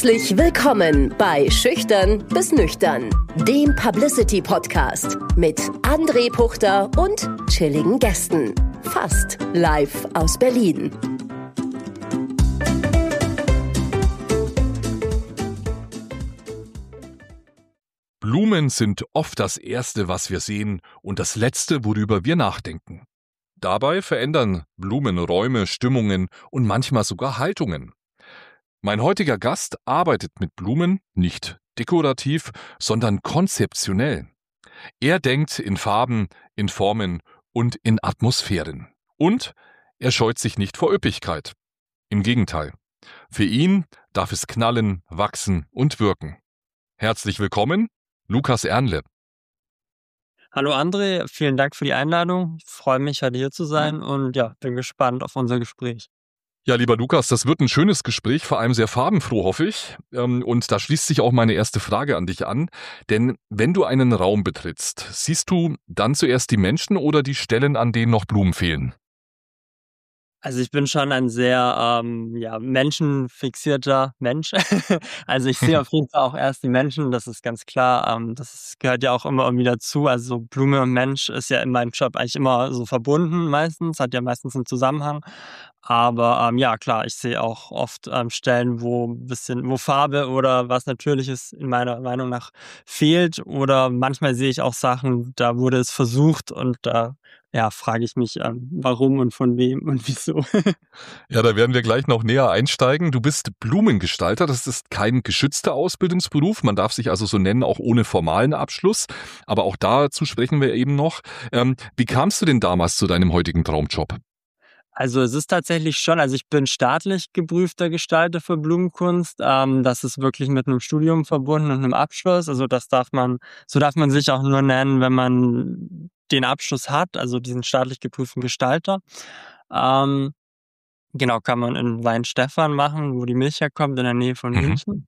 Herzlich willkommen bei Schüchtern bis Nüchtern, dem Publicity-Podcast mit André Puchter und chilligen Gästen. Fast live aus Berlin. Blumen sind oft das Erste, was wir sehen und das Letzte, worüber wir nachdenken. Dabei verändern Blumen Räume, Stimmungen und manchmal sogar Haltungen. Mein heutiger Gast arbeitet mit Blumen nicht dekorativ, sondern konzeptionell. Er denkt in Farben, in Formen und in Atmosphären. Und er scheut sich nicht vor Üppigkeit. Im Gegenteil. Für ihn darf es knallen, wachsen und wirken. Herzlich willkommen, Lukas Ernle. Hallo André, vielen Dank für die Einladung. Ich freue mich, heute hier zu sein und bin gespannt auf unser Gespräch. Ja, lieber Lukas, das wird ein schönes Gespräch, vor allem sehr farbenfroh, hoffe ich. Und da schließt sich auch meine erste Frage an dich an. Denn wenn du einen Raum betrittst, siehst du dann zuerst die Menschen oder die Stellen, an denen noch Blumen fehlen? Also ich bin schon ein sehr menschenfixierter Mensch. Also ich sehe auf jeden Fall auch erst die Menschen, das ist ganz klar. Gehört ja auch immer irgendwie dazu. Also Blume und Mensch ist ja in meinem Job eigentlich immer so verbunden meistens, hat ja meistens einen Zusammenhang. Aber klar, ich sehe auch oft Stellen, wo Farbe oder was Natürliches in meiner Meinung nach fehlt. Oder manchmal sehe ich auch Sachen, da wurde es versucht und da frage ich mich, warum und von wem und wieso. Ja, da werden wir gleich noch näher einsteigen. Du bist Blumengestalter, das ist kein geschützter Ausbildungsberuf. Man darf sich also so nennen, auch ohne formalen Abschluss. Aber auch dazu sprechen wir eben noch. Wie kamst du denn damals zu deinem heutigen Traumjob? Also es ist tatsächlich schon, also ich bin staatlich geprüfter Gestalter für Blumenkunst. Das ist wirklich mit einem Studium verbunden und einem Abschluss. Also so darf man sich auch nur nennen, wenn man den Abschluss hat, also diesen staatlich geprüften Gestalter. Ähm, Genau, kann man in Weinstefan machen, wo die Milch herkommt, in der Nähe von München.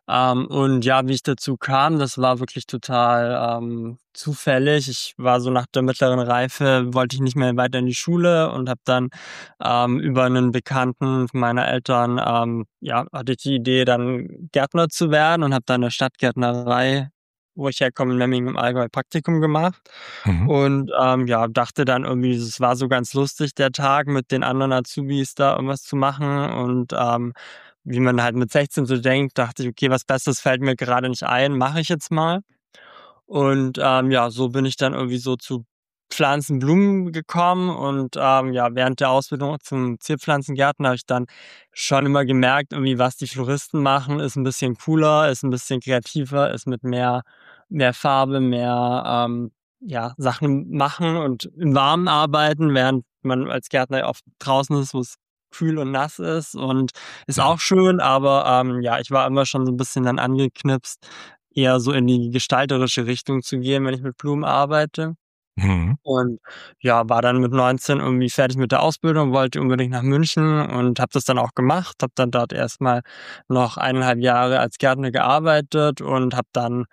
Wie ich dazu kam, das war wirklich total zufällig. Ich war so nach der mittleren Reife, wollte ich nicht mehr weiter in die Schule und habe dann über einen Bekannten meiner Eltern, hatte ich die Idee, dann Gärtner zu werden und habe dann eine Stadtgärtnerei, wo ich herkomme, in Memmingen im Allgäu, Praktikum gemacht. Mhm. Und dachte dann irgendwie, es war so ganz lustig, der Tag mit den anderen Azubis da irgendwas zu machen. Und wie man halt mit 16 so denkt, dachte ich, okay, was Besseres fällt mir gerade nicht ein, mache ich jetzt mal. Und so bin ich dann irgendwie so zu Pflanzen, Blumen gekommen. Und während der Ausbildung zum Zierpflanzengärtner habe ich dann schon immer gemerkt, irgendwie, was die Floristen machen, ist ein bisschen cooler, ist ein bisschen kreativer, ist mit mehr Farbe, mehr Sachen machen und im Warmen arbeiten, während man als Gärtner ja oft draußen ist, wo es kühl und nass ist und ist Ja. auch schön, aber ich war immer schon so ein bisschen dann angeknipst, eher so in die gestalterische Richtung zu gehen, wenn ich mit Blumen arbeite. Mhm. Und war dann mit 19 irgendwie fertig mit der Ausbildung, wollte unbedingt nach München und habe das dann auch gemacht, habe dann dort erstmal noch 1,5 Jahre als Gärtner gearbeitet und habe dann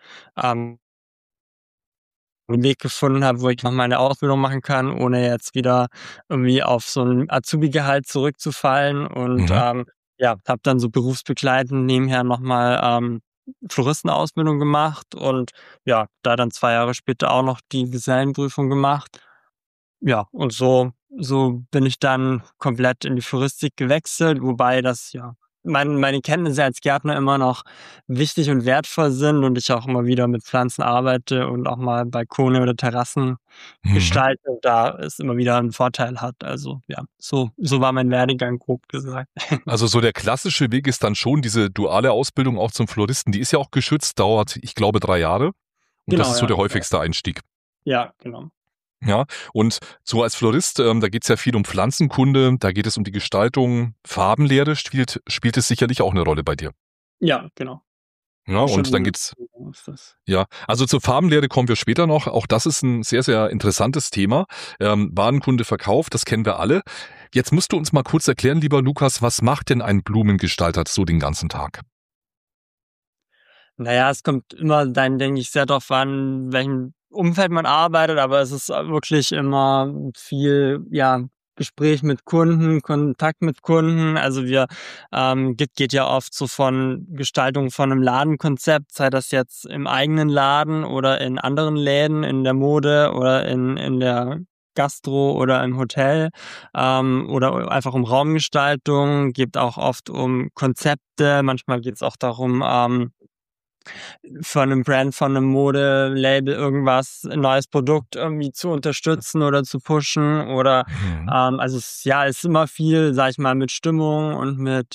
'n Weg gefunden habe, wo ich noch meine Ausbildung machen kann, ohne jetzt wieder irgendwie auf so 'n Azubi-Gehalt zurückzufallen und Mhm. habe dann so berufsbegleitend nebenher noch mal Floristenausbildung gemacht und da dann 2 Jahre später auch noch die Gesellenprüfung gemacht. Ja, und so bin ich dann komplett in die Floristik gewechselt, wobei das meine Kenntnisse als Gärtner immer noch wichtig und wertvoll sind und ich auch immer wieder mit Pflanzen arbeite und auch mal Balkone oder Terrassen Mhm. gestalte und da es immer wieder 'n Vorteil hat. Also, so war mein Werdegang, grob gesagt. Also so der klassische Weg ist dann schon diese duale Ausbildung auch zum Floristen. Die ist ja auch geschützt, dauert, ich glaube, 3 Jahre. Und das Genau, ist so ja. der häufigste Einstieg. Ja, genau. Ja, und so als Florist, da geht's ja viel um Pflanzenkunde, da geht es um die Gestaltung, Farbenlehre spielt es sicherlich auch eine Rolle bei dir. Ja, genau. Ja, und dann Schon geht's, ist das. ja, also zur Farbenlehre kommen wir später noch. Auch das ist ein sehr, sehr interessantes Thema. Warenkunde, Verkauf, das kennen wir alle. Jetzt musst du uns mal kurz erklären, lieber Lukas, was macht denn ein Blumengestalter so den ganzen Tag? Na ja, es kommt immer dann, denke ich, sehr drauf an, in welchem Umfeld man arbeitet, aber es ist wirklich immer viel, Gespräch mit Kunden, Kontakt mit Kunden. Also geht ja oft so von Gestaltung von einem Ladenkonzept, sei das jetzt im eigenen Laden oder in anderen Läden, in der Mode oder in der Gastro oder im Hotel, oder einfach um Raumgestaltung, geht auch oft um Konzepte. Manchmal geht es auch darum, von einem Brand, von einem Modelabel irgendwas, ein neues Produkt irgendwie zu unterstützen oder zu pushen oder Mhm. also es ist immer viel, sag ich mal, mit Stimmung und mit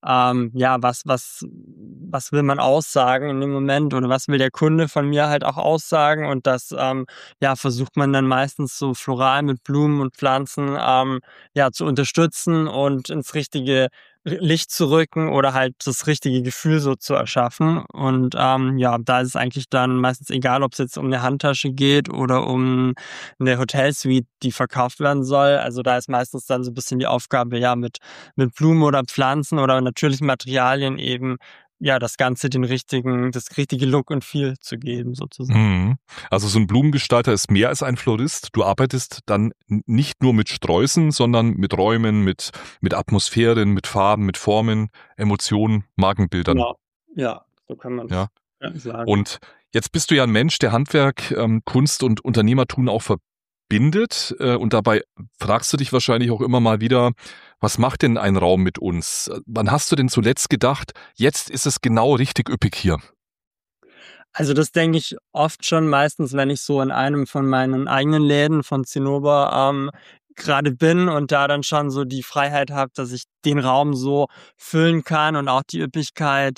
was will man aussagen in dem Moment oder was will der Kunde von mir halt auch aussagen und das versucht man dann meistens so floral mit Blumen und Pflanzen zu unterstützen und ins richtige Licht zu rücken oder halt das richtige Gefühl so zu erschaffen. Und da ist es eigentlich dann meistens egal, ob es jetzt um eine Handtasche geht oder um eine Hotelsuite, die verkauft werden soll. Also da ist meistens dann so ein bisschen die Aufgabe, mit Blumen oder Pflanzen oder natürlichen Materialien eben das Ganze das richtige Look und Feel zu geben, sozusagen. Mhm. Also so ein Blumengestalter ist mehr als ein Florist. Du arbeitest dann nicht nur mit Sträußen, sondern mit Räumen, mit Atmosphären, mit Farben, mit Formen, Emotionen, Markenbildern. Genau. Ja, so kann man Ja. es sagen. Und jetzt bist du ja ein Mensch, der Handwerk, Kunst und Unternehmertum auch verbindet. Und dabei fragst du dich wahrscheinlich auch immer mal wieder, was macht denn ein Raum mit uns? Wann hast du denn zuletzt gedacht, jetzt ist es genau richtig üppig hier? Also, das denke ich oft schon meistens, wenn ich so in einem von meinen eigenen Läden von Zinnober, grade bin und da dann schon so die Freiheit habe, dass ich den Raum so füllen kann und auch die Üppigkeit,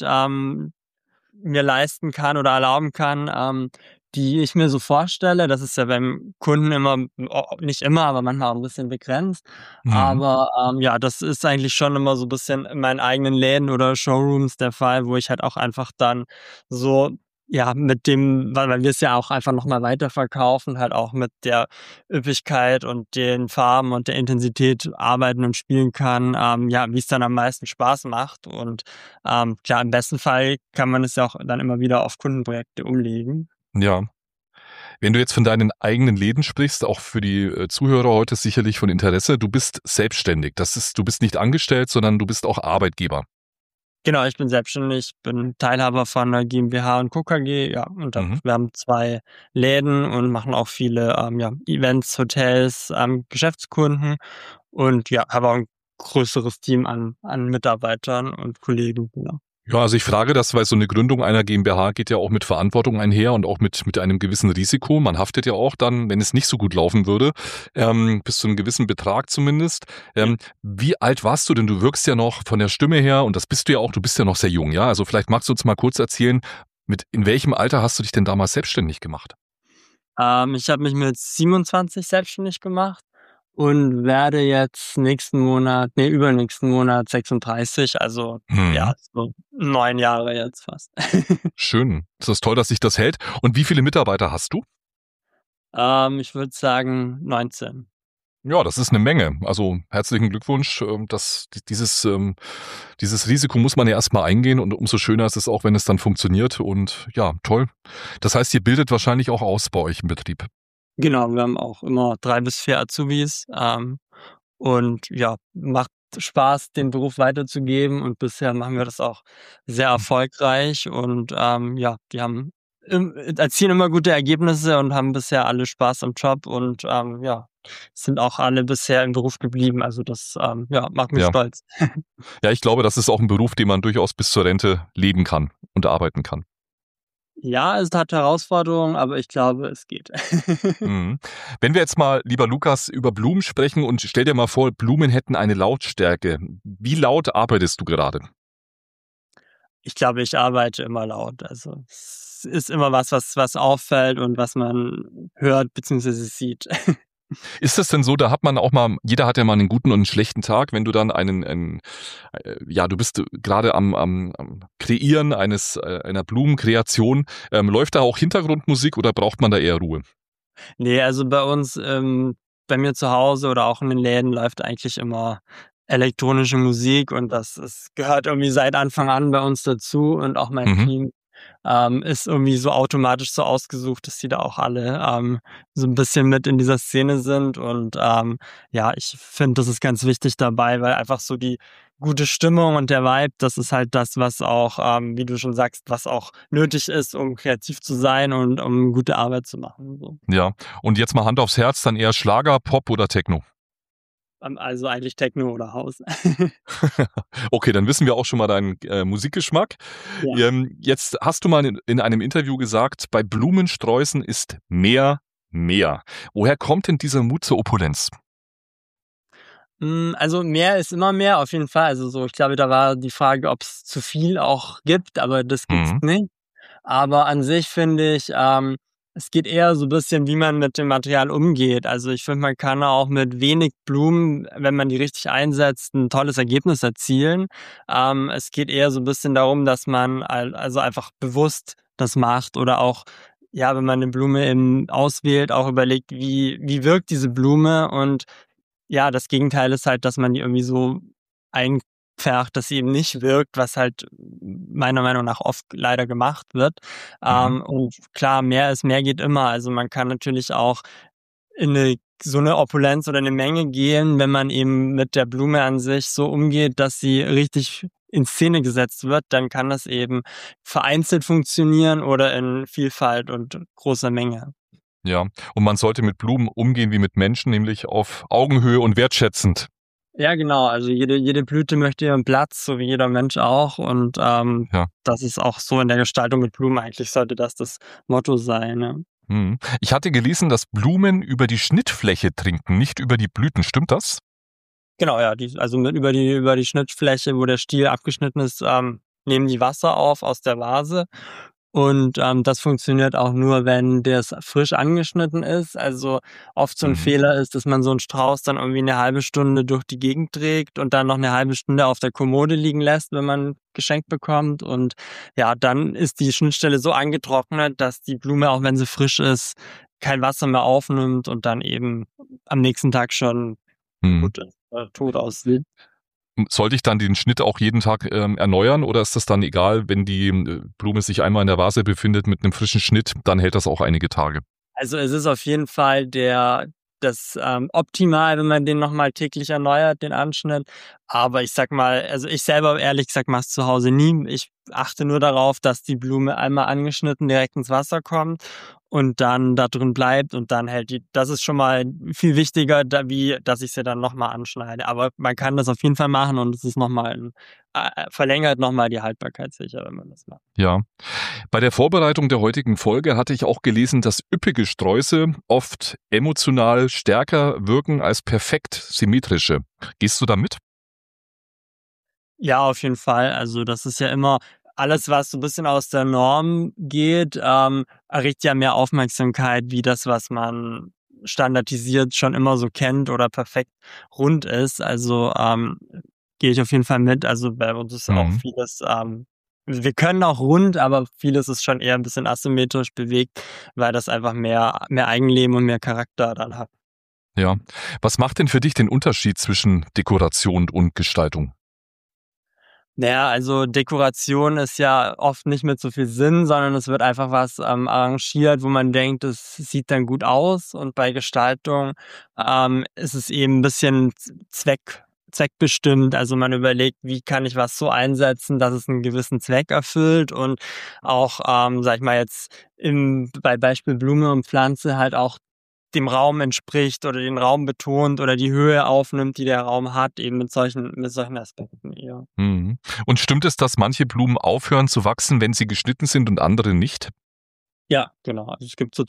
mir leisten kann oder erlauben kann, die ich mir so vorstelle. Das ist ja beim Kunden immer nicht immer, aber manchmal auch 'n bisschen begrenzt. Mhm. Aber, das ist eigentlich schon immer so 'n bisschen in meinen eigenen Läden oder Showrooms der Fall, wo ich halt auch einfach dann so, mit dem weil wir es ja auch einfach noch mal weiterverkaufen, halt auch mit der Üppigkeit und den Farben und der Intensität arbeiten und spielen kann, wie es dann am meisten Spaß macht. Und klar, im besten Fall kann man es ja auch dann immer wieder auf Kundenprojekte umlegen. Ja. Wenn du jetzt von deinen eigenen Läden sprichst, auch für die Zuhörer heute sicherlich von Interesse, du bist selbstständig. Du bist nicht angestellt, sondern du bist auch Arbeitgeber. Genau, ich bin selbstständig, bin Teilhaber von 'ner GmbH und Co. KG, und Mhm. wir haben 2 Läden und machen auch viele, Events, Hotels, Geschäftskunden und habe auch 'n größeres Team an Mitarbeitern und Kollegen, genau. Ja, also ich frage das, weil so eine Gründung einer GmbH geht ja auch mit Verantwortung einher und auch mit einem gewissen Risiko. Man haftet ja auch dann, wenn es nicht so gut laufen würde, bis zu einem gewissen Betrag zumindest. Ja. Wie alt warst du denn? Du wirkst ja noch von der Stimme her, und das bist du ja auch, du bist ja noch sehr jung, ja? Also vielleicht magst du uns mal kurz erzählen, in welchem Alter hast du dich denn damals selbstständig gemacht? Ich habe mich mit 27 selbstständig gemacht und werde jetzt übernächsten Monat 36, also Mhm. so 9 Jahre jetzt fast. Schön. Es ist toll, dass sich das hält. Und wie viele Mitarbeiter hast du? Ich würde sagen 19. Ja, das ist eine Menge. Also, herzlichen Glückwunsch. Dieses Risiko muss man ja erst mal eingehen, und umso schöner ist es auch, wenn es dann funktioniert, und ja, toll. Das heißt, ihr bildet wahrscheinlich auch aus bei euch im Betrieb? Genau, wir haben auch immer 3 bis 4 Azubis, und macht Spaß, den Beruf weiterzugeben und bisher machen wir das auch sehr erfolgreich und, die erzielen immer gute Ergebnisse und haben bisher alle Spaß am Job und, sind auch alle bisher im Beruf geblieben. Also das, macht mich Ja. stolz. Ja, ich glaube, das ist auch ein Beruf, den man durchaus bis zur Rente leben kann und arbeiten kann. Ja, es hat Herausforderungen, aber ich glaube, es geht. Mhm. Wenn wir jetzt mal, lieber Lukas, über Blumen sprechen, und stell dir mal vor, Blumen hätten eine Lautstärke. Wie laut arbeitest du gerade? Ich glaube, ich arbeite immer laut. Also, es ist immer was auffällt und was man hört beziehungsweise sieht. Ist das denn so, da hat man auch mal, jeder hat ja mal einen guten und einen schlechten Tag, wenn du dann du bist gerade am Kreieren einer Blumenkreation. Läuft da auch Hintergrundmusik oder braucht man da eher Ruhe? Ne, also bei uns, bei mir zu Hause oder auch in den Läden läuft eigentlich immer elektronische Musik und das gehört irgendwie seit Anfang an bei uns dazu und auch mein Mhm. Team ist irgendwie so automatisch so ausgesucht, dass die da auch alle so ein bisschen mit in dieser Szene sind. Und ja, ich finde, das ist ganz wichtig dabei, weil einfach so die gute Stimmung und der Vibe, das ist halt das, was auch, wie du schon sagst, was auch nötig ist, um kreativ zu sein und um gute Arbeit zu machen. So. Ja, und jetzt mal Hand aufs Herz, dann eher Schlager, Pop oder Techno? Also eigentlich Techno oder House. Okay, dann wissen wir auch schon mal deinen Musikgeschmack. Ja. Jetzt hast du mal in einem Interview gesagt, bei Blumensträußen ist mehr mehr. Woher kommt denn dieser Mut zur Opulenz? Also mehr ist immer mehr, auf jeden Fall. Also so, ich glaube, da war die Frage, ob es zu viel auch gibt, aber das gibt's Mhm. nicht. Aber an sich finde ich, es geht eher so ein bisschen, wie man mit dem Material umgeht. Also ich finde, man kann auch mit wenig Blumen, wenn man die richtig einsetzt, ein tolles Ergebnis erzielen. Es geht eher so ein bisschen darum, dass man also einfach bewusst das macht oder auch, ja, wenn man eine Blume eben auswählt, auch überlegt, wie wirkt diese Blume. Und ja, das Gegenteil ist halt, dass man die irgendwie so einfärbt, dass sie eben nicht wirkt, was halt meiner Meinung nach oft leider gemacht wird. Mhm. Und klar, mehr ist mehr geht immer. Also man kann natürlich auch in so eine Opulenz oder eine Menge gehen, wenn man eben mit der Blume an sich so umgeht, dass sie richtig in Szene gesetzt wird, dann kann das eben vereinzelt funktionieren oder in Vielfalt und großer Menge. Ja, und man sollte mit Blumen umgehen wie mit Menschen, nämlich auf Augenhöhe und wertschätzend. Ja, genau. Also jede Blüte möchte ihren Platz, so wie jeder Mensch auch. Und Ja. das ist auch so in der Gestaltung mit Blumen. Eigentlich sollte das Motto sein. Ne? Mhm. Ich hatte gelesen, dass Blumen über die Schnittfläche trinken, nicht über die Blüten. Stimmt das? Genau, ja. Also über die Schnittfläche, wo der Stiel abgeschnitten ist, nehmen die Wasser auf aus der Vase. Und das funktioniert auch nur, wenn das frisch angeschnitten ist. Also oft so ein Mhm. Fehler ist, dass man so einen Strauß dann irgendwie eine halbe Stunde durch die Gegend trägt und dann noch eine halbe Stunde auf der Kommode liegen lässt, wenn man geschenkt bekommt. Und ja, dann ist die Schnittstelle so angetrocknet, dass die Blume, auch wenn sie frisch ist, kein Wasser mehr aufnimmt und dann eben am nächsten Tag schon Mhm. kaputt ist, tot aussieht. Sollte ich dann den Schnitt auch jeden Tag erneuern oder ist das dann egal, wenn die Blume sich einmal in der Vase befindet mit einem frischen Schnitt, dann hält das auch einige Tage? Also es ist auf jeden Fall das optimal, wenn man den nochmal täglich erneuert, den Anschnitt. Aber ich sag mal, also ich selber ehrlich gesagt mache es zu Hause nie. Ich achte nur darauf, dass die Blume einmal angeschnitten direkt ins Wasser kommt und dann da drin bleibt und dann hält die. Das ist schon mal viel wichtiger, wie dass ich sie dann nochmal anschneide. Aber man kann das auf jeden Fall machen und es ist nochmal verlängert nochmal die Haltbarkeit sicher, wenn man das macht. Ja. Bei der Vorbereitung der heutigen Folge hatte ich auch gelesen, dass üppige Sträuße oft emotional stärker wirken als perfekt symmetrische. Gehst du da mit? Ja, auf jeden Fall. Also das ist ja immer alles, was so ein bisschen aus der Norm geht, erregt ja mehr Aufmerksamkeit wie das, was man standardisiert schon immer so kennt oder perfekt rund ist. Also gehe ich auf jeden Fall mit. Also bei uns ist auch Mhm. vieles, wir können auch rund, aber vieles ist schon eher ein bisschen asymmetrisch bewegt, weil das einfach mehr Eigenleben und mehr Charakter dann hat. Ja. Was macht denn für dich den Unterschied zwischen Dekoration und Gestaltung? Naja, also Dekoration ist ja oft nicht mit so viel Sinn, sondern es wird einfach was arrangiert, wo man denkt, es sieht dann gut aus. Und bei Gestaltung ist es eben ein bisschen zweckbestimmt. Also man überlegt, wie kann ich was so einsetzen, dass es einen gewissen Zweck erfüllt und auch, sag ich mal jetzt bei Beispiel Blume und Pflanze halt auch dem Raum entspricht oder den Raum betont oder die Höhe aufnimmt, die der Raum hat, eben mit solchen Aspekten eher. Mhm. Und stimmt es, dass manche Blumen aufhören zu wachsen, wenn sie geschnitten sind und andere nicht? Ja, genau. Also es gibt so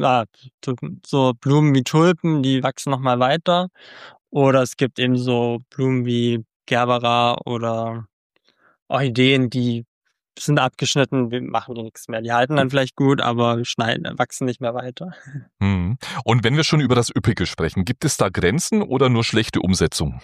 so Blumen wie Tulpen, die wachsen noch mal weiter. Oder es gibt eben so Blumen wie Gerbera oder Orchideen, die sind abgeschnitten, wir machen nichts mehr. Die halten dann vielleicht gut, aber wachsen nicht mehr weiter. Mhm. Und wenn wir schon über das Üppige sprechen, gibt es da Grenzen oder nur schlechte Umsetzung?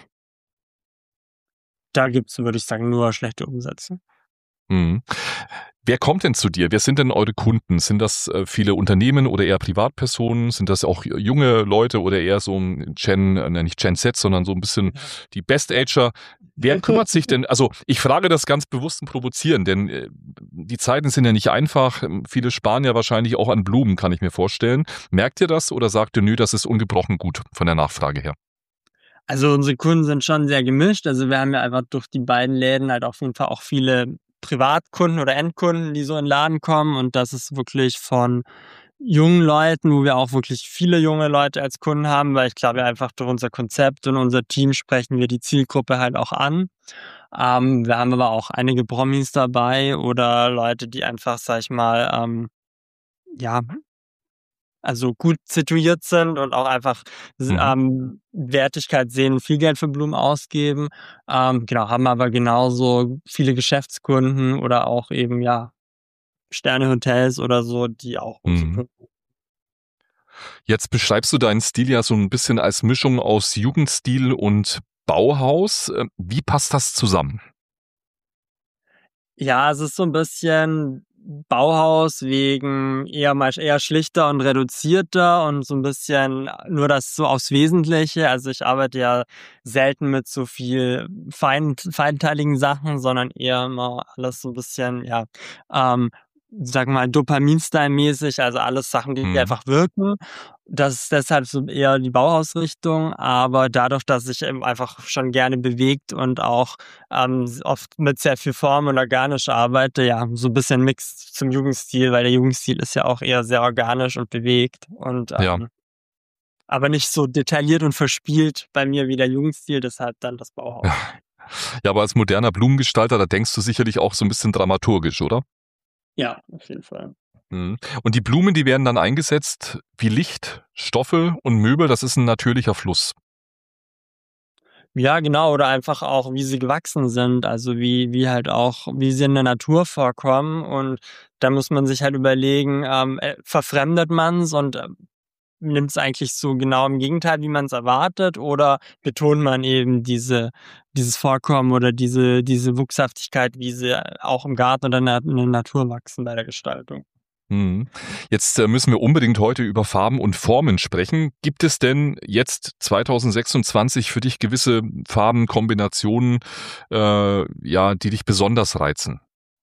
Da gibt's, würde ich sagen, nur schlechte Umsätze. Mhm. Wer kommt denn zu dir? Wer sind denn eure Kunden? Sind das viele Unternehmen oder eher Privatpersonen? Sind das auch junge Leute oder eher so ein nicht Gen Z, sondern so ein bisschen die Best-Ager? Wer kümmert sich denn, also ich frage das ganz bewusst und provozieren, denn die Zeiten sind ja nicht einfach. Viele sparen ja wahrscheinlich auch an Blumen, kann ich mir vorstellen. Merkt ihr das oder sagt ihr, nö, das ist ungebrochen gut von der Nachfrage her? Also unsere Kunden sind schon sehr gemischt. Also wir haben ja einfach durch die beiden Läden halt auf jeden Fall auch viele Privatkunden oder Endkunden, die so in den Laden kommen. Und das ist wirklich von jungen Leuten, wo wir auch wirklich viele junge Leute als Kunden haben, weil ich glaube einfach durch unser Konzept und unser Team sprechen wir die Zielgruppe halt auch an. Wir haben aber auch einige Promis dabei oder Leute, die einfach, sag ich mal, ja, also gut situiert sind und auch einfach Mhm. Wertigkeit sehen, viel Geld für Blumen ausgeben. Genau, haben aber genauso viele Geschäftskunden oder auch eben, ja, Sternehotels oder so, die auch unsere Mhm. Kunden. Jetzt beschreibst du deinen Stil ja so ein bisschen als Mischung aus Jugendstil und Bauhaus. Wie passt das zusammen? Ja, es ist so ein bisschen Bauhaus wegen eher schlichter und reduzierter und so ein bisschen nur das so aufs Wesentliche. Also, ich arbeite ja selten mit so viel feinteiligen Sachen, sondern eher immer alles so ein bisschen, ja, ähm, sagen wir mal, Dopamin-Style-mäßig, also alles Sachen, die Mhm. einfach wirken. Das ist deshalb so eher die Bauhausrichtung, aber dadurch, dass ich eben einfach schon gerne bewegt und auch oft mit sehr viel Form und organisch arbeite, ja, so ein bisschen Mix zum Jugendstil, weil der Jugendstil ist ja auch eher sehr organisch und bewegt und, Ja. aber nicht so detailliert und verspielt bei mir wie der Jugendstil, deshalb dann das Bauhaus. Ja, aber als moderner Blumengestalter, da denkst du sicherlich auch so ein bisschen dramaturgisch, oder? Ja, auf jeden Fall. Mhm. Und die Blumen, die werden dann eingesetzt wie Licht, Stoffe und Möbel, das ist ein natürlicher Fluss. Ja, genau, oder einfach auch, wie sie gewachsen sind, also wie halt auch wie sie in der Natur vorkommen und da muss man sich halt überlegen, verfremdet man's und, nimmt es eigentlich so genau im Gegenteil, wie man es erwartet, oder betont man eben dieses Vorkommen oder diese Wuchshaftigkeit, wie sie auch im Garten oder in der Natur wachsen bei der Gestaltung? Mhm. Jetzt müssen wir unbedingt heute über Farben und Formen sprechen. Gibt es denn jetzt 2026 für dich gewisse Farbenkombinationen, ja, die dich besonders reizen?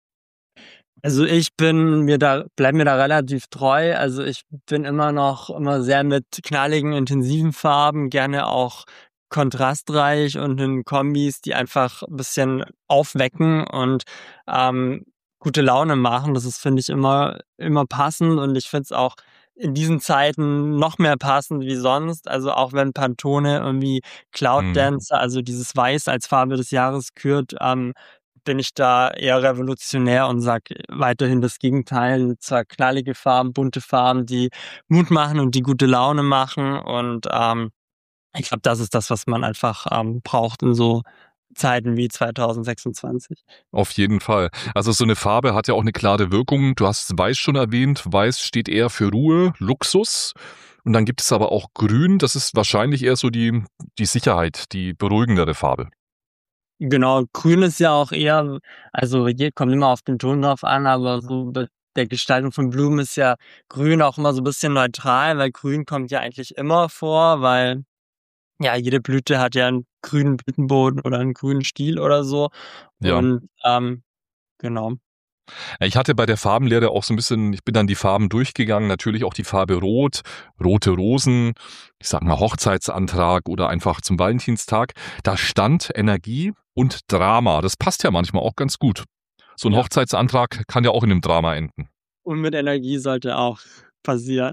Also, ich bleibe mir da relativ treu. Also, ich bin immer sehr mit knalligen, intensiven Farben, gerne auch kontrastreich und in Kombis, die einfach 'n bisschen aufwecken und, ähm, gute Laune machen. Das ist, finde ich, immer passend und ich finde es auch in diesen Zeiten noch mehr passend wie sonst. Also, auch wenn Pantone irgendwie Cloud Mhm. Dancer, also dieses Weiß als Farbe des Jahres kürt, bin ich da eher revolutionär und sage weiterhin das Gegenteil. Zwar knallige Farben, bunte Farben, die Mut machen und die gute Laune machen. Und ich glaube, das ist das, was man einfach braucht in so Zeiten wie 2026. Auf jeden Fall. Also so eine Farbe hat ja auch eine klare Wirkung. Du hast Weiß schon erwähnt. Weiß steht eher für Ruhe, Luxus. Und dann gibt es aber auch Grün. Das ist wahrscheinlich eher so die Sicherheit, die beruhigendere Farbe. Genau, grün ist ja auch eher, also kommt immer auf den Ton drauf an, aber so bei der Gestaltung von Blumen ist ja grün auch immer so ein bisschen neutral, weil grün kommt ja eigentlich immer vor, weil ja, jede Blüte hat ja 'n grünen Blütenboden oder 'n grünen Stiel oder so Ja. und, genau. Ja, ich hatte bei der Farbenlehre auch so ein bisschen, ich bin dann die Farben durchgegangen, natürlich auch die Farbe Rot, rote Rosen, ich sage mal Hochzeitsantrag oder einfach zum Valentinstag. Da stand Energie und Drama. Das passt ja manchmal auch ganz gut. So ein Ja, Hochzeitsantrag kann ja auch in 'nem Drama enden. und mit Energie sollte auch passieren.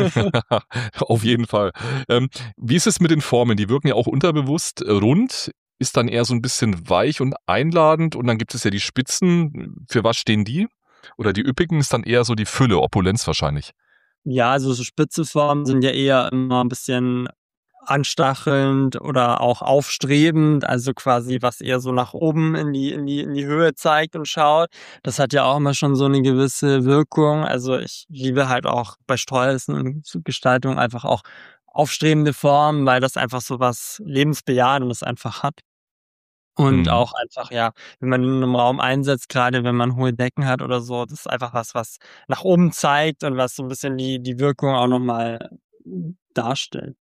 Auf jeden Fall. Wie ist es mit den Formen? Die wirken ja auch unterbewusst. Rund ist dann eher so ein bisschen weich und einladend und dann gibt es ja die Spitzen. Für was stehen die? Oder die üppigen ist dann eher so die Fülle, Opulenz wahrscheinlich. Ja, also so spitze Formen sind ja eher immer 'n bisschen anstachelnd oder auch aufstrebend, also quasi was eher so nach oben in die Höhe zeigt und schaut. Das hat ja auch immer schon so 'ne gewisse Wirkung. Also, ich liebe halt auch bei Sträußen und so Gestaltung einfach auch aufstrebende Formen, weil das einfach so was Lebensbejahendes einfach hat. Und Mhm. auch einfach, ja, wenn man in 'nem Raum einsetzt, grade wenn man hohe Decken hat oder so, das ist einfach was nach oben zeigt und was so 'n bisschen die Wirkung auch noch mal darstellt.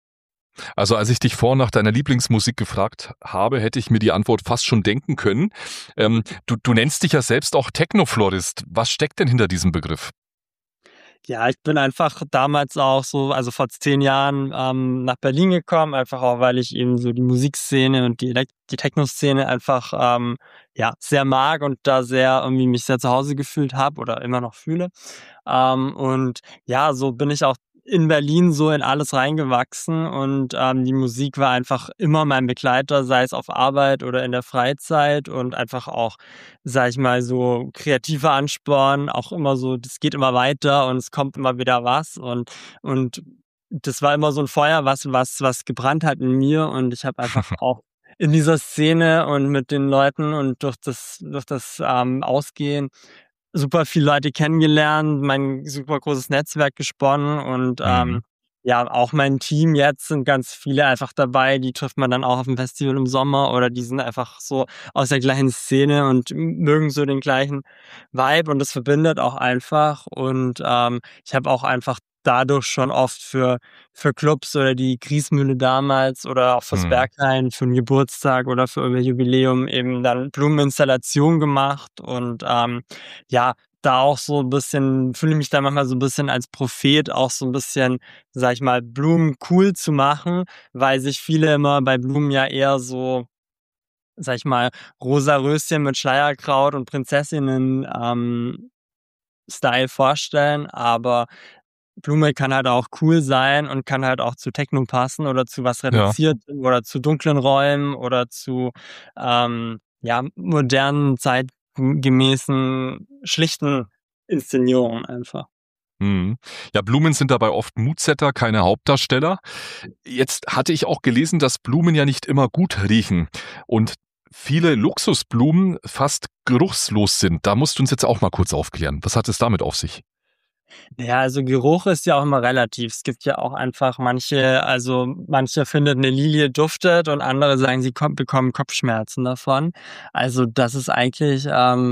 Also als ich dich vorhin nach deiner Lieblingsmusik gefragt habe, hätte ich mir die Antwort fast schon denken können. Du nennst dich ja selbst auch Technoflorist. Was steckt denn hinter diesem Begriff? Ja, ich bin einfach damals auch so, also vor 10 Jahren nach Berlin gekommen, einfach auch, weil ich eben so die Musikszene und die Techno-Szene einfach sehr mag und da sehr irgendwie mich sehr zu Hause gefühlt habe oder immer noch fühle. Und ja, so bin ich auch in Berlin so in alles reingewachsen und die Musik war einfach immer mein Begleiter, sei es auf Arbeit oder in der Freizeit und einfach auch, sag ich mal, so kreativer Ansporn, auch immer so, das geht immer weiter und es kommt immer wieder was und das war immer so ein Feuer, was gebrannt hat in mir und ich habe einfach auch in dieser Szene und mit den Leuten und durch das Ausgehen super viele Leute kennengelernt, mein super großes Netzwerk gesponnen und Mhm. auch mein Team jetzt sind ganz viele einfach dabei, die trifft man dann auch auf dem Festival im Sommer oder die sind einfach so aus der gleichen Szene und mögen so den gleichen Vibe und das verbindet auch einfach und ich habe auch einfach dadurch schon oft für Clubs oder die Griesmühle damals oder auch fürs Mhm. Berghain für 'n Geburtstag oder für irgendein Jubiläum eben dann Blumeninstallationen gemacht und ja, da auch so 'n bisschen fühle ich mich da manchmal so 'n bisschen als Prophet, auch so 'n bisschen, sage ich mal, Blumen cool zu machen, weil sich viele immer bei Blumen ja eher so, sage ich mal, rosa Röschen mit Schleierkraut und Prinzessinnen, Style vorstellen, aber Blume kann halt auch cool sein und kann halt auch zu Techno passen oder zu was Ja. Reduziertem oder zu dunklen Räumen oder zu, modernen, zeitgemäßen, schlichten Inszenierungen einfach. Mhm. Ja, Blumen sind dabei oft Moodsetter, keine Hauptdarsteller. Jetzt hatte ich auch gelesen, dass Blumen ja nicht immer gut riechen und viele Luxusblumen fast geruchslos sind. Da musst du uns jetzt auch mal kurz aufklären. Was hat es damit auf sich? Ja, also Geruch ist ja auch immer relativ. Es gibt ja auch einfach manche finden, eine Lilie duftet und andere sagen, sie bekommen Kopfschmerzen davon. Also, das ist eigentlich,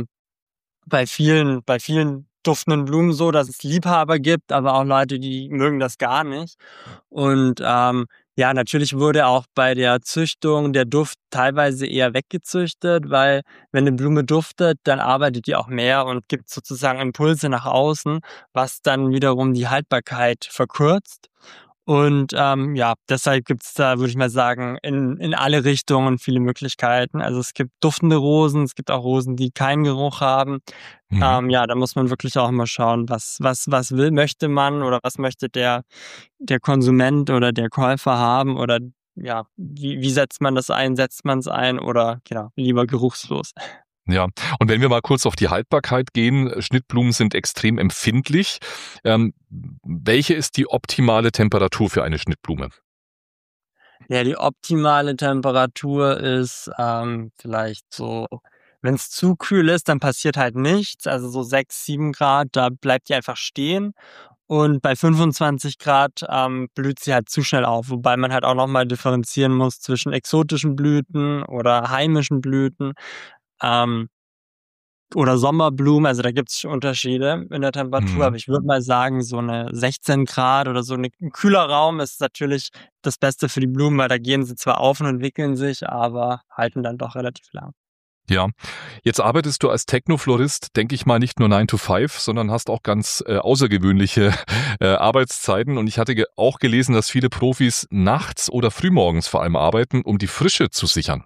bei vielen duftenden Blumen so, dass es Liebhaber gibt, aber auch Leute, die mögen das gar nicht. Und, ja, natürlich wurde auch bei der Züchtung der Duft teilweise eher weggezüchtet, weil wenn 'ne Blume duftet, dann arbeitet die auch mehr und gibt sozusagen Impulse nach außen, was dann wiederum die Haltbarkeit verkürzt. Und, deshalb gibt's da, würde ich mal sagen, in alle Richtungen viele Möglichkeiten. Also, es gibt duftende Rosen, es gibt auch Rosen, die keinen Geruch haben. Mhm. Ja, da muss man wirklich auch mal schauen, was möchte man oder was möchte der Konsument oder der Käufer haben oder ja, wie setzt man das ein? Setzt man es ein oder genau, lieber geruchslos? Ja, und wenn wir mal kurz auf die Haltbarkeit gehen, Schnittblumen sind extrem empfindlich. Welche ist die optimale Temperatur für eine Schnittblume? Ja, die optimale Temperatur ist, vielleicht so, wenn es zu kühl ist, dann passiert halt nichts. Also, so 6, 7 Grad, da bleibt die einfach stehen. Und bei 25 Grad blüht sie halt zu schnell auf, wobei man halt auch noch mal differenzieren muss zwischen exotischen Blüten oder heimischen Blüten. Ähm Oder Sommerblumen, also da gibt's schon Unterschiede in der Temperatur, Mhm. aber ich würde mal sagen, so 'ne 16 Grad oder so 'n kühler Raum ist natürlich das Beste für die Blumen, weil da gehen sie zwar auf und entwickeln sich, aber halten dann doch relativ lang. Ja, jetzt arbeitest du als Technoflorist, denke ich mal, nicht nur 9 to 5, sondern hast auch ganz außergewöhnliche Arbeitszeiten. Und ich hatte auch gelesen, dass viele Profis nachts oder frühmorgens vor allem arbeiten, um die Frische zu sichern.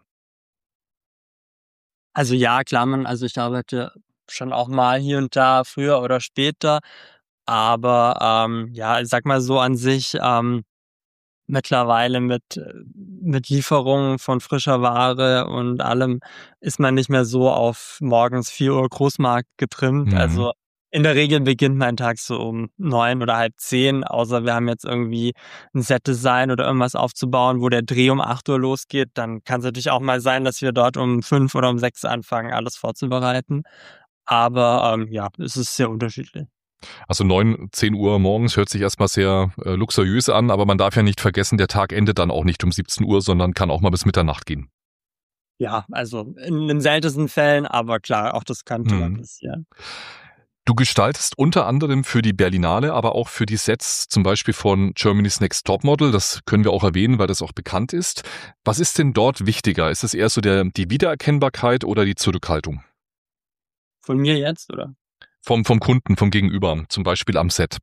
Also ja, klar, ich arbeite schon auch mal hier und da früher oder später, aber, ja, ich sage mal so an sich, mittlerweile mit Lieferungen von frischer Ware und allem ist man nicht mehr so auf morgens 4 Uhr Großmarkt getrimmt. Mhm. Also, in der Regel beginnt mein Tag so um 9 oder halb 10, außer wir haben jetzt irgendwie 'n Set-Design oder irgendwas aufzubauen, wo der Dreh um 8 Uhr losgeht, dann kann's natürlich auch mal sein, dass wir dort um 5 oder um 6 anfangen, alles vorzubereiten. Aber, ja, es ist sehr unterschiedlich. Also 9, 10 Uhr morgens hört sich erstmal sehr luxuriös an, aber man darf ja nicht vergessen, der Tag endet dann auch nicht um 17 Uhr, sondern kann auch mal bis Mitternacht gehen. Ja, also in den seltensten Fällen, aber klar, auch das könnte mal Mhm. passieren. Du gestaltest unter anderem für die Berlinale, aber auch für die Sets, zum Beispiel von Germany's Next Topmodel. Das können wir auch erwähnen, weil das auch bekannt ist. Was ist denn dort wichtiger? Ist es eher so die Wiedererkennbarkeit oder die Zurückhaltung? Von mir jetzt, oder? Vom Kunden, vom Gegenüber, zum Beispiel am Set.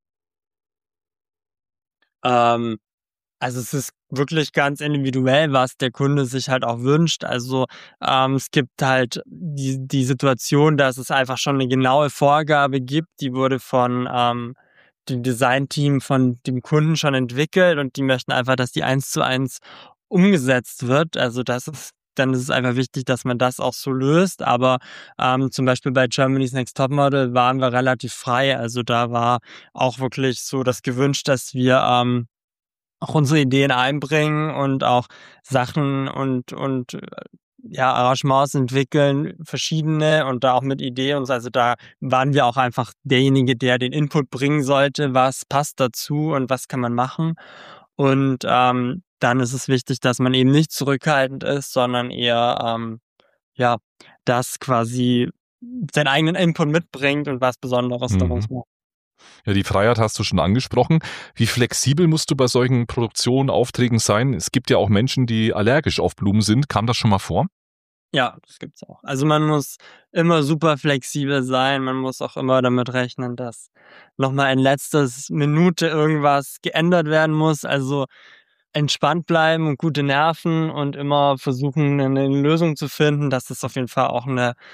Ähm, also es ist wirklich ganz individuell, was der Kunde sich halt auch wünscht. Also es gibt halt die Situation, dass es einfach schon eine genaue Vorgabe gibt, die wurde von dem Designteam von dem Kunden schon entwickelt und die möchten einfach, dass die 1:1 umgesetzt wird. Also dann ist es einfach wichtig, dass man das auch so löst. Aber zum Beispiel bei Germany's Next Topmodel waren wir relativ frei. Also da war auch wirklich so das gewünscht, dass wir auch unsere Ideen einbringen und auch Sachen und ja, Arrangements entwickeln, verschiedene und da auch mit Ideen und so. Also da waren wir auch einfach derjenige, der den Input bringen sollte, was passt dazu und was kann man machen. Und dann ist es wichtig, dass man eben nicht zurückhaltend ist, sondern eher ja, das quasi seinen eigenen Input mitbringt und was Besonderes daraus Mhm. macht. Ja, die Freiheit hast du schon angesprochen. Wie flexibel musst du bei solchen Produktionen, Aufträgen sein? Es gibt ja auch Menschen, die allergisch auf Blumen sind. Kam das schon mal vor? Ja, das gibt's auch. Also, man muss immer super flexibel sein. Man muss auch immer damit rechnen, dass noch mal in letzter Minute irgendwas geändert werden muss. Also, entspannt bleiben und gute Nerven und immer versuchen, eine Lösung zu finden. Das ist auf jeden Fall auch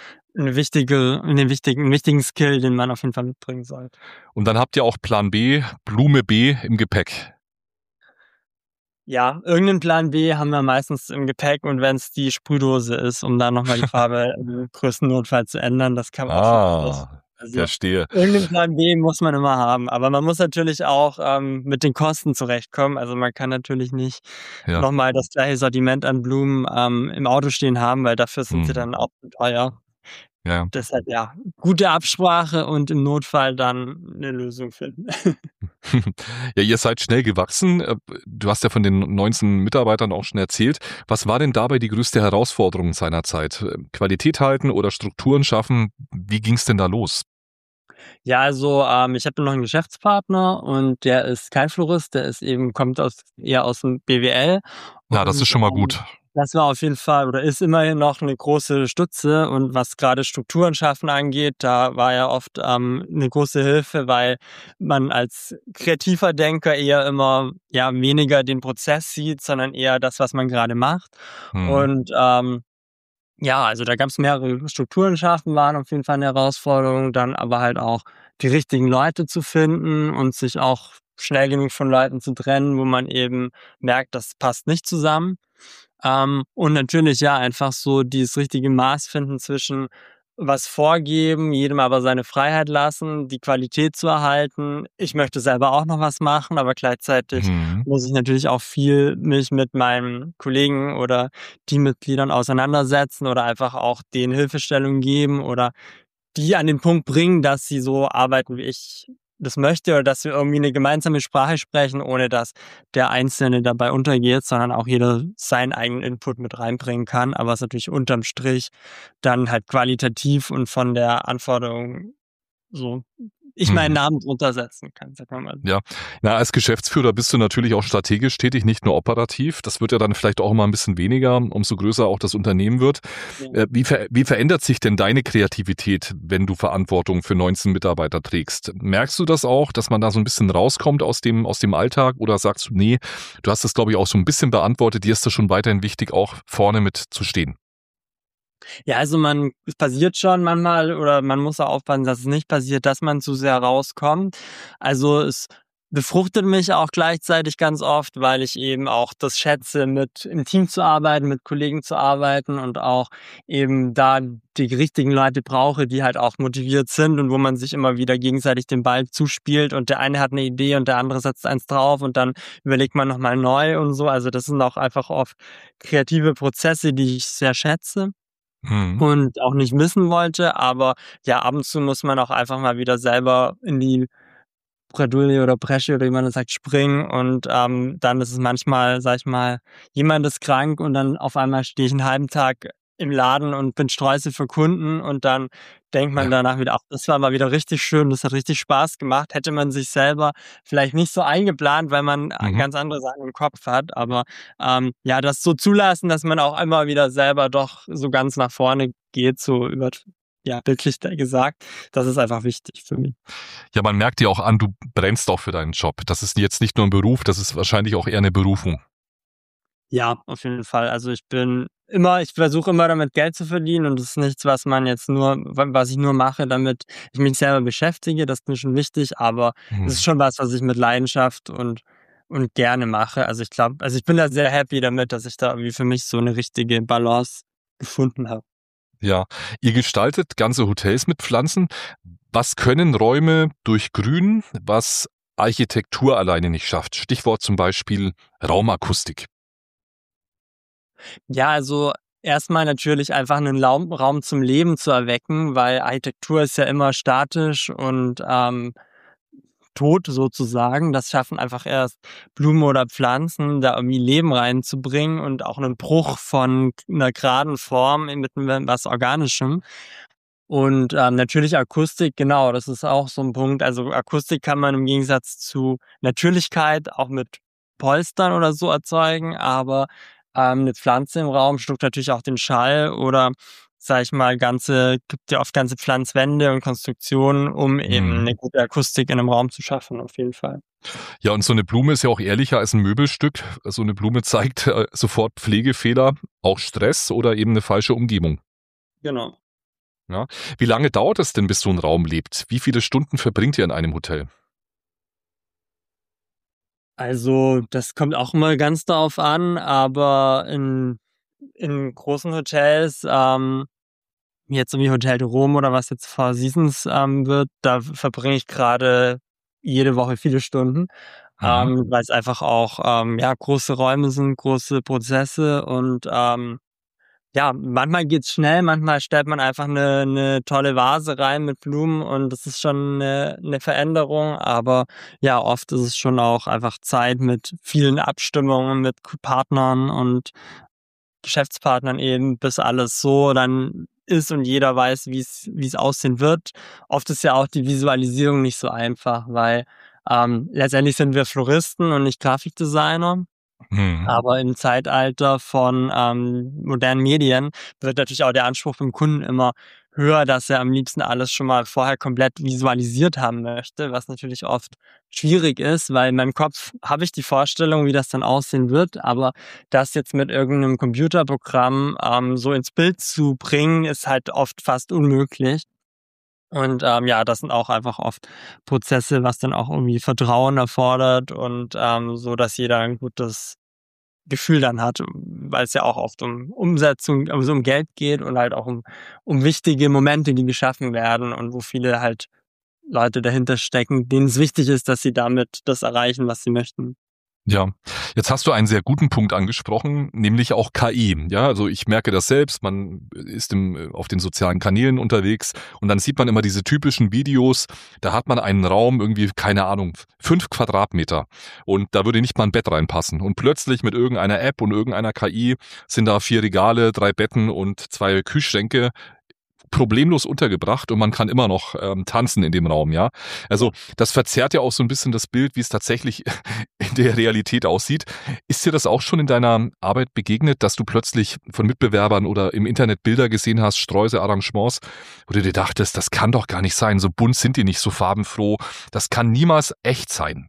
einen wichtigen Skill, den man auf jeden Fall mitbringen sollte. Und dann habt ihr auch Plan B, Blume B im Gepäck. Ja, irgendeinen Plan B haben wir meistens im Gepäck und wenn es die Sprühdose ist, um da noch mal die Farbe im größten Notfall zu ändern, das kam auch schon öfters. Also, Verstehe. irgendeinen Plan B muss man immer haben, aber man muss natürlich auch mit den Kosten zurechtkommen. Also, man kann natürlich nicht Ja. noch mal das gleiche Sortiment an Blumen im Auto stehen haben, weil dafür sind sie Mhm. dann auch zu teuer. Ja. Deshalb, ja, gute Absprache und im Notfall dann 'ne Lösung finden. Ja, ihr seid schnell gewachsen. Du hast ja von den 19 Mitarbeitern auch schon erzählt. Was war denn dabei die größte Herausforderung seinerzeit? Qualität halten oder Strukturen schaffen? Wie ging's denn da los? Ja, also, ich habe noch einen Geschäftspartner und der ist kein Florist, der ist eben kommt eher aus dem BWL Na, das ist und schon mal gut. das war auf jeden Fall oder ist immerhin noch eine große Stütze und was gerade Strukturen schaffen angeht, da war er oft 'ne große Hilfe, weil man als kreativer Denker eher immer, ja, weniger den Prozess sieht, sondern eher das, was man gerade macht. Mhm. Und ja, also da gab's mehrere Strukturen schaffen, waren auf jeden Fall 'ne Herausforderung, dann aber halt auch die richtigen Leute zu finden und sich auch schnell genug von Leuten zu trennen, wo man eben merkt, das passt nicht zusammen. Und natürlich, ja, einfach so dieses richtige Maß finden zwischen was vorgeben, jedem aber seine Freiheit lassen, die Qualität zu erhalten. Ich möchte selber auch noch was machen, aber gleichzeitig Mhm. muss ich natürlich auch viel mich mit meinen Kollegen oder Teammitgliedern auseinandersetzen oder einfach auch denen Hilfestellung geben oder die an den Punkt bringen, dass sie so arbeiten, wie ich das möchte oder dass wir irgendwie eine gemeinsame Sprache sprechen, ohne dass der Einzelne dabei untergeht, sondern auch jeder seinen eigenen Input mit reinbringen kann, aber es natürlich unterm Strich dann halt qualitativ und von der Anforderung so ich meinen Mhm. Namen drunter setzen kann, sagen wir mal so. Ja, na, als Geschäftsführer bist du natürlich auch strategisch tätig, nicht nur operativ. Das wird ja dann vielleicht auch immer ein bisschen weniger, umso größer auch das Unternehmen wird. Ja. Wie verändert sich denn deine Kreativität, wenn du Verantwortung für 19 Mitarbeiter trägst? Merkst du das auch, dass man da so ein bisschen rauskommt aus dem Alltag oder sagst du: „Nee, du hast das, glaube ich, auch so ein bisschen beantwortet, dir ist das schon weiterhin wichtig, auch vorne mit zu stehen?“ Ja, also es passiert schon manchmal oder man muss auch aufpassen, dass es nicht passiert, dass man zu sehr rauskommt. Also, es befruchtet mich auch gleichzeitig ganz oft, weil ich eben auch das schätze, mit im Team zu arbeiten, mit Kollegen zu arbeiten und auch eben da die richtigen Leute brauche, die halt auch motiviert sind und wo man sich immer wieder gegenseitig den Ball zuspielt und der eine hat eine Idee und der andere setzt eins drauf und dann überlegt man noch mal neu und so. Also, das sind auch einfach oft kreative Prozesse, die ich sehr schätze Mhm. und auch nicht missen wollte. Aber ja, ab und zu muss man auch einfach mal wieder selber in die Bredouille oder Bresche oder wie man das sagt, springen. Und dann ist es manchmal, sage ich mal, jemand ist krank und dann auf einmal stehe ich einen halben Tag im Laden und bin Streusel für Kunden und dann denkt man danach wieder, ach, das war mal wieder richtig schön, das hat richtig Spaß gemacht. Hätte man sich selber vielleicht nicht so eingeplant, weil man ganz andere Sachen im Kopf hat, aber das so zulassen, dass man auch immer wieder selber doch so ganz nach vorne geht, so bildlich gesagt, das ist einfach wichtig für mich. Ja, man merkt dir auch an, du brennst auch für deinen Job. Das ist jetzt nicht nur ein Beruf, das ist wahrscheinlich auch eher eine Berufung. Ja, auf jeden Fall. Also ich versuche immer damit Geld zu verdienen und das ist nichts, was ich nur mache, damit ich mich selber beschäftige. Das ist mir schon wichtig, aber es ist schon was ich mit Leidenschaft und gerne mache. Also ich bin da sehr happy damit, dass ich da irgendwie für mich so eine richtige Balance gefunden habe. Ja, ihr gestaltet ganze Hotels mit Pflanzen. Was können Räume durchgrünen, was Architektur alleine nicht schafft? Stichwort zum Beispiel Raumakustik. Ja, also erstmal natürlich einfach einen Raum zum Leben zu erwecken, weil Architektur ist ja immer statisch und tot sozusagen. Das schaffen einfach erst Blumen oder Pflanzen, da irgendwie Leben reinzubringen und auch einen Bruch von einer geraden Form mit was Organischem. Und natürlich Akustik, genau, das ist auch so ein Punkt. Also Akustik kann man im Gegensatz zu Natürlichkeit auch mit Polstern oder so erzeugen, aber eine Pflanze im Raum schluckt natürlich auch den Schall oder sag ich mal, gibt ja oft ganze Pflanzwände und Konstruktionen, um eben eine gute Akustik in einem Raum zu schaffen, auf jeden Fall. Ja, und so eine Blume ist ja auch ehrlicher als ein Möbelstück. So eine Blume zeigt sofort Pflegefehler, auch Stress oder eben eine falsche Umgebung. Genau. Ja. Wie lange dauert es denn, bis so ein Raum lebt? Wie viele Stunden verbringt ihr in einem Hotel? Also, das kommt auch immer ganz darauf an, aber in großen Hotels, jetzt so wie Hotel de Rome oder was jetzt Four Seasons wird, da verbringe ich gerade jede Woche viele Stunden, weil es einfach auch große Räume sind, große Prozesse und manchmal geht's schnell, manchmal stellt man einfach eine tolle Vase rein mit Blumen und das ist schon eine Veränderung, aber ja, oft ist es schon auch einfach Zeit mit vielen Abstimmungen mit Partnern und Geschäftspartnern eben, bis alles so dann ist und jeder weiß, wie es aussehen wird. Oft ist ja auch die Visualisierung nicht so einfach, weil letztendlich sind wir Floristen und nicht Grafikdesigner. Aber im Zeitalter von modernen Medien wird natürlich auch der Anspruch vom Kunden immer höher, dass er am liebsten alles schon mal vorher komplett visualisiert haben möchte, was natürlich oft schwierig ist, weil in meinem Kopf habe ich die Vorstellung, wie das dann aussehen wird, aber das jetzt mit irgendeinem Computerprogramm so ins Bild zu bringen, ist halt oft fast unmöglich. Und das sind auch einfach oft Prozesse, was dann auch irgendwie Vertrauen erfordert und so, dass jeder ein gutes Gefühl dann hat, weil es ja auch oft um Umsetzung, also um Geld geht und halt auch um wichtige Momente, die geschaffen werden und wo viele halt Leute dahinter stecken, denen es wichtig ist, dass sie damit das erreichen, was sie möchten. Ja, jetzt hast du einen sehr guten Punkt angesprochen, nämlich auch KI. Ja, also ich merke das selbst, man ist auf den sozialen Kanälen unterwegs und dann sieht man immer diese typischen Videos, da hat man einen Raum irgendwie, keine Ahnung, 5 Quadratmeter und da würde nicht mal ein Bett reinpassen und plötzlich mit irgendeiner App und irgendeiner KI sind da 4 Regale, 3 Betten und 2 Kühlschränke problemlos untergebracht und man kann immer noch tanzen in dem Raum, ja. Also das verzerrt ja auch so ein bisschen das Bild, wie es tatsächlich in der Realität aussieht. Ist dir das auch schon in deiner Arbeit begegnet, dass du plötzlich von Mitbewerbern oder im Internet Bilder gesehen hast, Streusel, Arrangements, wo du dir dachtest, das kann doch gar nicht sein, so bunt sind die nicht, so farbenfroh, das kann niemals echt sein.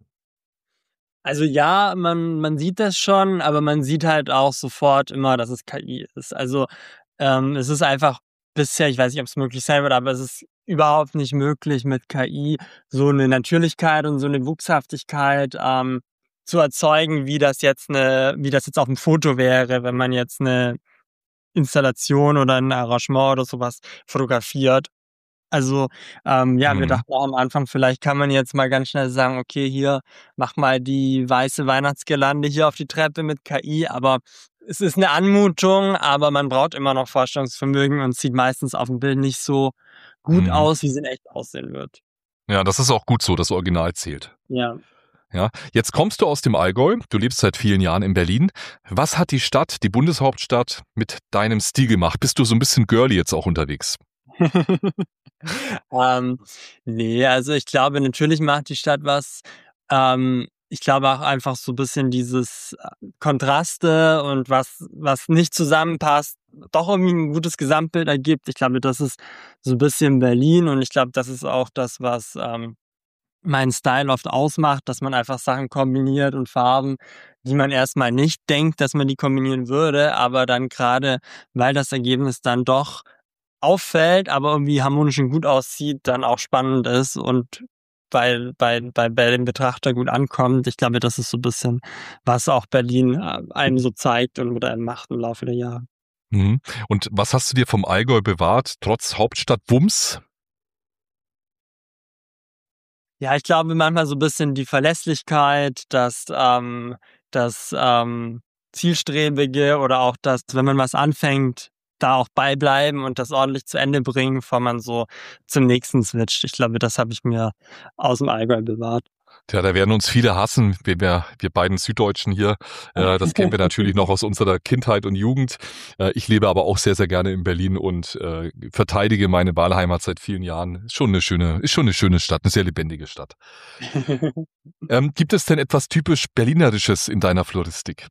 Also ja, man sieht das schon, aber man sieht halt auch sofort immer, dass es KI ist. Also es ist einfach bisher, ich weiß nicht, ob es möglich sein wird, aber es ist überhaupt nicht möglich, mit KI so eine Natürlichkeit und so eine Wuchshaftigkeit zu erzeugen, wie das jetzt auf dem Foto wäre, wenn man jetzt eine Installation oder ein Arrangement oder sowas fotografiert. Also, wir dachten auch am Anfang, vielleicht kann man jetzt mal ganz schnell sagen: „Okay, hier, mach mal die weiße Weihnachtsgirlande hier auf die Treppe mit KI“, aber es ist eine Anmutung, aber man braucht immer noch Vorstellungsvermögen und sieht meistens auf dem Bild nicht so gut aus, wie es in echt aussehen wird. Ja, das ist auch gut so, das Original zählt. Ja. Ja, jetzt kommst du aus dem Allgäu, du lebst seit vielen Jahren in Berlin. Was hat die Stadt, die Bundeshauptstadt, mit deinem Stil gemacht? Bist du so ein bisschen girly jetzt auch unterwegs? Nee, also ich glaube, natürlich macht die Stadt was. Ich glaube auch einfach so ein bisschen dieses Kontraste und was nicht zusammenpasst, doch irgendwie ein gutes Gesamtbild ergibt. Ich glaube, das ist so ein bisschen Berlin und ich glaube, das ist auch das, was meinen Style oft ausmacht, dass man einfach Sachen kombiniert und Farben, die man erstmal nicht denkt, dass man die kombinieren würde, aber dann gerade, weil das Ergebnis dann doch auffällt, aber irgendwie harmonisch und gut aussieht, dann auch spannend ist und bei dem Betrachter gut ankommt. Ich glaube, das ist so ein bisschen, was auch Berlin einem so zeigt und mit einem macht im Laufe der Jahre. Mhm. Und was hast du dir vom Allgäu bewahrt, trotz Hauptstadt-Wumms? Ja, ich glaube manchmal so ein bisschen die Verlässlichkeit, das Zielstrebige oder auch das, wenn man was anfängt, da auch beibleiben und das ordentlich zu Ende bringen, bevor man so zum nächsten switcht. Ich glaube, das habe ich mir aus dem Allgäu bewahrt. Tja, da werden uns viele hassen, wir beiden Süddeutschen hier. Das kennen wir natürlich noch aus unserer Kindheit und Jugend. Ich lebe aber auch sehr, sehr gerne in Berlin und verteidige meine Wahlheimat seit vielen Jahren. Ist schon eine schöne Stadt, eine sehr lebendige Stadt. Gibt es denn etwas typisch Berlinerisches in deiner Floristik?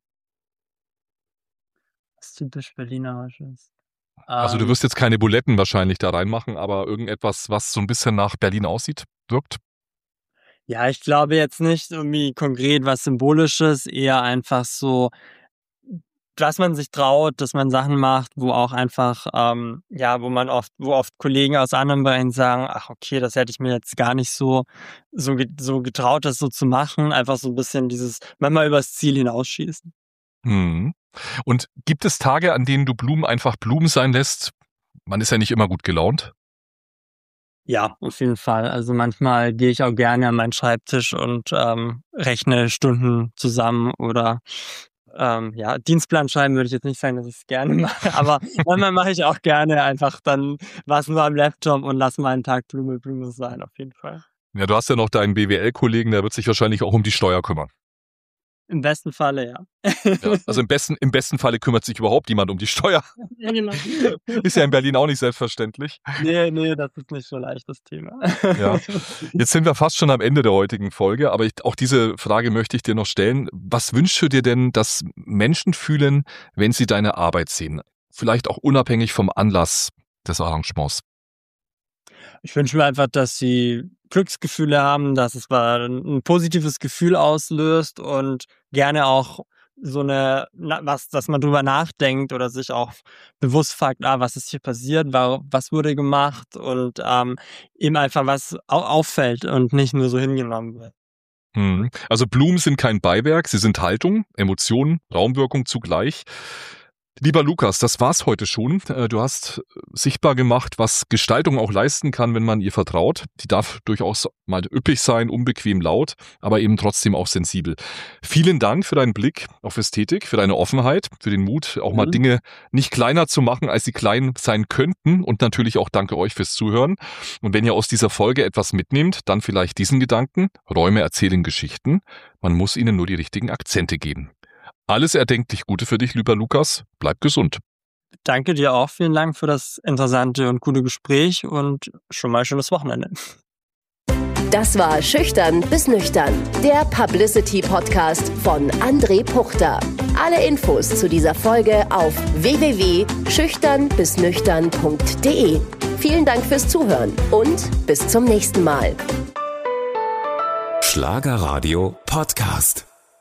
Was typisch Berlinerisches. Also du wirst jetzt keine Buletten wahrscheinlich da reinmachen, aber irgendetwas, was so ein bisschen nach Berlin aussieht, wirkt? Ja, ich glaube jetzt nicht irgendwie konkret was Symbolisches, eher einfach so, dass man sich traut, dass man Sachen macht, wo auch einfach, wo oft Kollegen aus anderen Bereichen sagen, ach okay, das hätte ich mir jetzt gar nicht so getraut, das so zu machen. Einfach so ein bisschen dieses, manchmal übers Ziel hinausschießen. Mhm. Und gibt es Tage, an denen du Blumen einfach Blumen sein lässt? Man ist ja nicht immer gut gelaunt. Ja, auf jeden Fall. Also manchmal gehe ich auch gerne an meinen Schreibtisch und rechne Stunden zusammen oder Dienstplan schreiben würde ich jetzt nicht sagen, dass ich es gerne mache, aber manchmal mache ich auch gerne einfach dann was nur am Laptop und lass mal einen Tag Blume sein, auf jeden Fall. Ja, du hast ja noch deinen BWL-Kollegen, der wird sich wahrscheinlich auch um die Steuer kümmern. Im besten Falle, ja. Ja, also im besten Falle kümmert sich überhaupt niemand um die Steuer. Ja, genau. Ist ja in Berlin auch nicht selbstverständlich. Nee, das ist nicht so leicht, das Thema. Ja. Jetzt sind wir fast schon am Ende der heutigen Folge, aber auch diese Frage möchte ich dir noch stellen. Was wünschst du dir denn, dass Menschen fühlen, wenn sie deine Arbeit sehen? Vielleicht auch unabhängig vom Anlass des Arrangements. Ich wünsche mir einfach, dass sie Glücksgefühle haben, dass es ein positives Gefühl auslöst und gerne auch so dass man drüber nachdenkt oder sich auch bewusst fragt, was ist hier passiert, was wurde gemacht und eben einfach was auffällt und nicht nur so hingenommen wird. Also Blumen sind kein Beiwerk, sie sind Haltung, Emotionen, Raumwirkung zugleich. Lieber Lukas, das war's heute schon. Du hast sichtbar gemacht, was Gestaltung auch leisten kann, wenn man ihr vertraut. Die darf durchaus mal üppig sein, unbequem laut, aber eben trotzdem auch sensibel. Vielen Dank für deinen Blick auf Ästhetik, für deine Offenheit, für den Mut, auch mal Dinge nicht kleiner zu machen, als sie klein sein könnten. Und natürlich auch danke euch fürs Zuhören. Und wenn ihr aus dieser Folge etwas mitnehmt, dann vielleicht diesen Gedanken: Räume erzählen Geschichten. Man muss ihnen nur die richtigen Akzente geben. Alles erdenklich Gute für dich, lieber Lukas. Bleib gesund. Danke dir auch. Vielen Dank für das interessante und gute Gespräch und schon mal ein schönes Wochenende. Das war Schüchtern bis Nüchtern, der Publicity-Podcast von André Puchter. Alle Infos zu dieser Folge auf www.schüchternbisnüchtern.de. Vielen Dank fürs Zuhören und bis zum nächsten Mal. Schlagerradio Podcast.